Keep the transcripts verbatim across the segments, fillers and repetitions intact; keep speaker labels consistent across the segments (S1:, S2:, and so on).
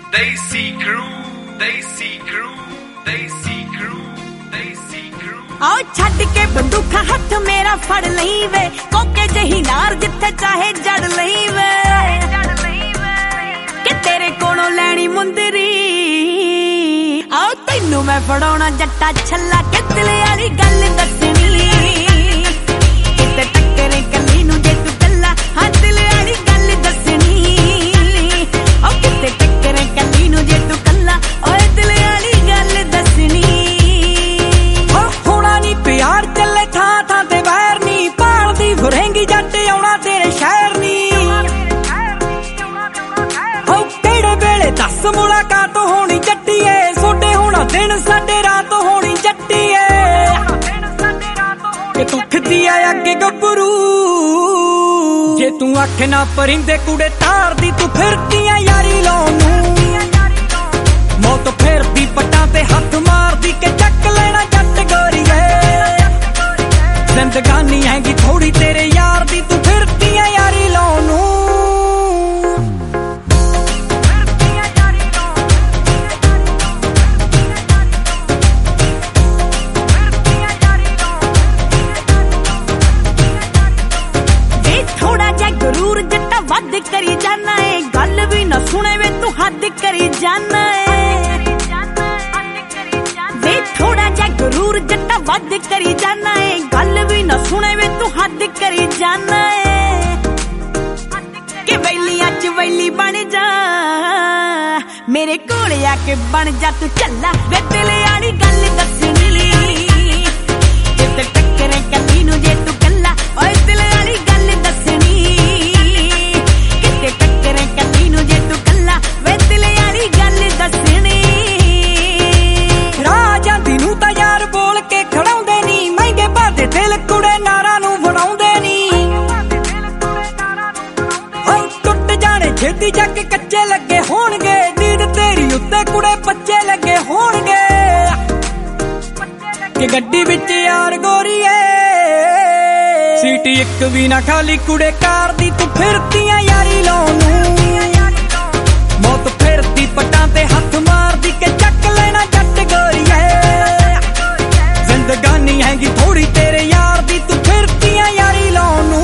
S1: Desi Crew, Desi Crew, Desi Crew, Desi Crew।
S2: आओ छड़ के बंदूखा हथ मेरा फड़ लई वे, कोके जही नार जिथे चाहे जड़ लई वे, कि तेरे कोलों लैनी मुंदरी। आओ तैनू मैं फड़ाउणा जट्टा छल्ला, के दिल वाली गल दसनी, किते टक्करे कली नू जे तू कल्ला, हाँ दिल वाली गल दसनी। ओ किते टक्करे कली नू जे तू कल्ला, ओए दिल वाली गल दसनी।
S3: ओ होना नी प्यार चले था था ते बैर नी, पालदी फुरेंगी जट आउणा तेरे शहर नी। ओ केड़े वेले दस मुलाकात होनी जट्टीए, सोडे होना दिन साडे रात होनी जट्टीए, कि तू खिदी आ अगे गब्बरू। जे तू आखे ना परिंदे कुड़े तार दी, तू फिरदी आ यारी लाउण नूं। मौत फेरदी पट्टां ते हथ मारदी, के चक लेना जट गोरीए। जिंदगानी हैगी थोड़ी तेरे यार दी, तू फिरदी आ यारी लाउण नूं।
S2: जरूर जट्टा वध करी जाना है, गल भी न सुने वे तू हद करी जाना है। वे थोड़ा जा गरूर जट्टा वध करी जाना है, गल भी न सुने वे तू हद करी जाना है। कि वैलियां च वैली बन जा, मेरे कोल आके बन जा तू चला, वे दिल वाली गल दसनी, किते टक्करे कली नू जे तू कल्ला, ओए दिल वाली गल दसनी। दिल कुड़े नारा नू बनाउंदे नी, टुट जाने छेती जाके कच्चे लगे होणगे, नींद तेरी उत्ते कुड़े बच्चे लगे होणगे। कि गड्डी विच यार गोरीए, सीट इक भी ना खाली कुड़े कार दी, तू फिरदी आ यारी लाउण नूं। मौत फिरदी पट्टां ते हथ मारदी, के चक लेना जट गोरीए। जिंदगानी हैगी थोड़ी तेरे यार दी, तू फिरदी आ यारी लाउण नूं।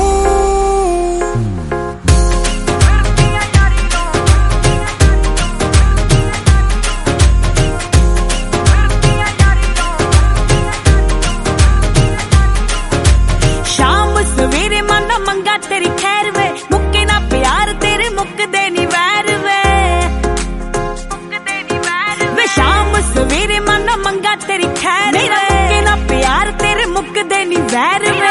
S2: शाम सवेरे माना मंगा तेरी खैर वे, मुक्के ना प्यार तेरे मुक्कदे नी वैर वे। वे शाम सवेरे माना मंगा तेरी खैर वे, प्यार तेरे मुक्कदे नी वैर वे।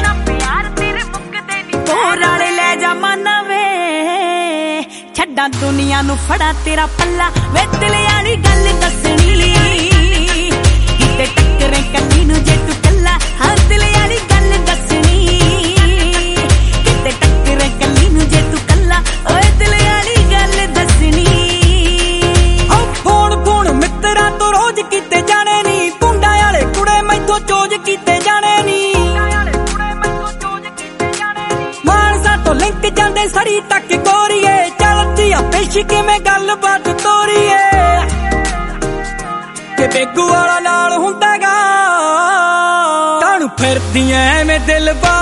S2: होर आले लै जा माना वे, छड्डां दुनिया नू फड़ा तेरा पल्ला, वे दिल वाली गल दसनी, किते टक्करे कली नू जे तू कल्ला, हाँ दिल वाली गल दसनी। किते टक्करे कली नू जे तू कल्ला, ओए दिल वाली गल दसनी।
S3: ओ फोन फोन मित्तरां तो रोज कीते जाने नी, पुंडा वाले कुड़े मैथों चोज कीते जाने नी। मानसा तो लिंक जांदे सरी तक गोरीए, चलदी आ पेश किवें गलबात तोरीए। कि बेगू वाला नाल हुंदा गा, कानू फिरदी ऐ एवें दिल बा